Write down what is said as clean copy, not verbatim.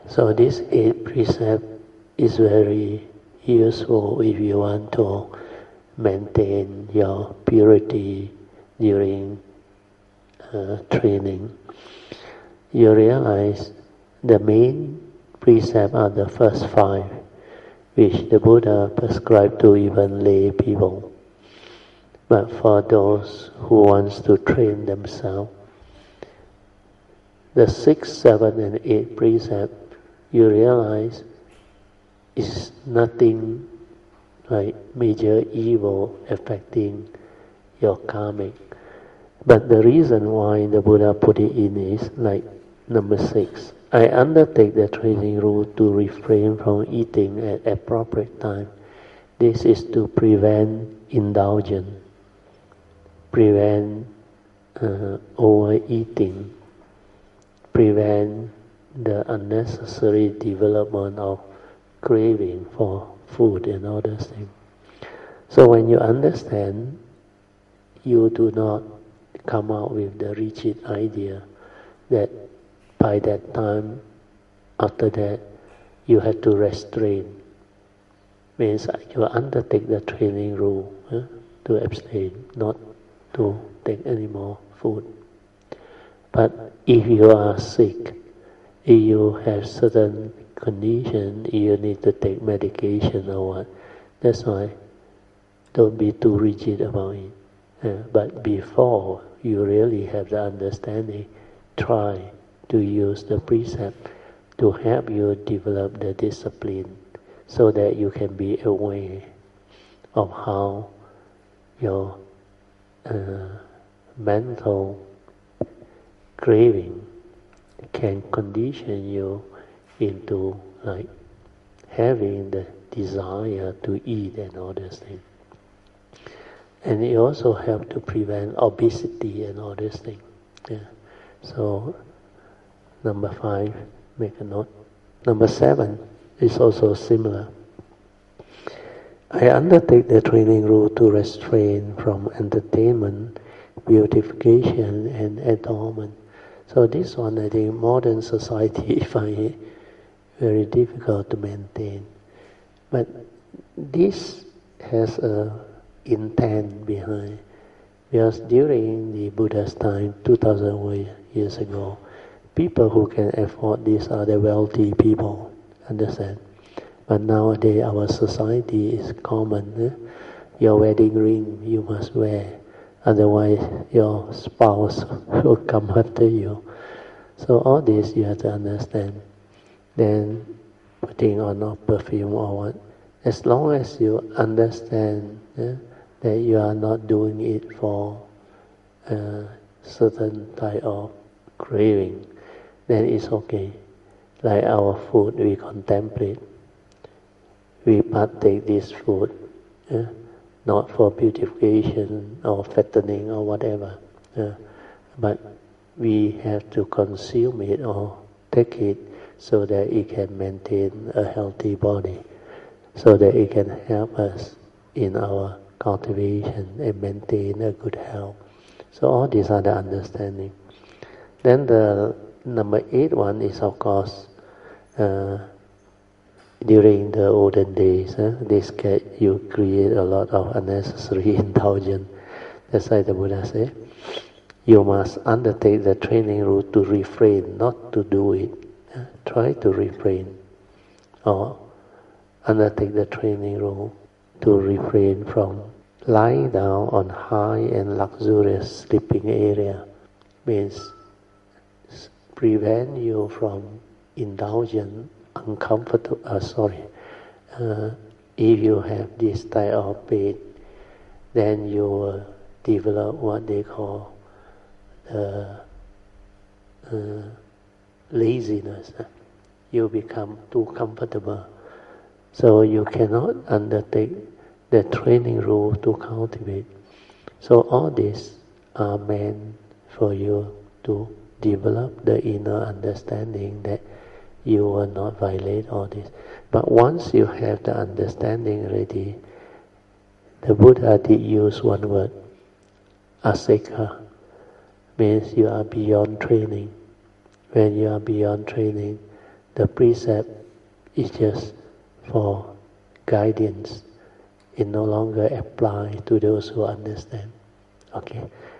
So this 8 precept is very useful if you want to maintain your purity during training. You realize the main precept are the first 5, which the Buddha prescribed to even lay people. But for those who wants to train themselves, the 6, 7, and 8 precept, you realize is nothing like major evil affecting your karmic. But the reason why the Buddha put it in is like number 6. I undertake the training rule to refrain from eating at appropriate time. This is to prevent indulgence, prevent overeating, prevent the unnecessary development of craving for food and all those things. So when you understand, you do not come out with the rigid idea that by that time, after that, you have to restrain. Means you undertake the training rule to abstain, not to take any more food. But if you are sick, if you have certain condition, you need to take medication or what, that's why don't be too rigid about it. But before you really have the understanding, try to use the precept to help you develop the discipline so that you can be aware of how your mental craving can condition you into like having the desire to eat and all those things. And it also helps to prevent obesity and all these things. Yeah. So number 5, make a note. Number 7 is also similar. I undertake the training rule to restrain from entertainment, beautification, and adornment. So this one, I think, modern society find it very difficult to maintain. But this has a intent behind, because during the Buddha's time, 2000 years ago, people who can afford this are the wealthy people, understand? But nowadays our society is common. Your wedding ring you must wear, otherwise your spouse will come after you. So all this you have to understand. Then putting on a perfume or what, as long as you understand that you are not doing it for a certain type of craving, then it's okay. Like our food, we contemplate. We partake this food, not for beautification or fattening or whatever, but we have to consume it or take it so that it can maintain a healthy body, so that it can help us in our cultivation and maintain a good health. So all these are the understanding. Then the number 8 one is, of course, during the olden days, you create a lot of unnecessary indulgence. That's why the Buddha said, you must undertake the training rule to refrain, not to do it. Try to refrain, or undertake the training rule to refrain from lying down on high and luxurious sleeping area. Means prevent you from indulgent, uncomfortable. If you have this type of pain, then you will develop what they call laziness. You become too comfortable, so you cannot undertake the training rule to cultivate. So all these are meant for you to develop the inner understanding that you will not violate all this. But once you have the understanding already, the Buddha did use one word, aseka, means you are beyond training. When you are beyond training, the precept is just for guidance. It no longer applies to those who understand. Okay,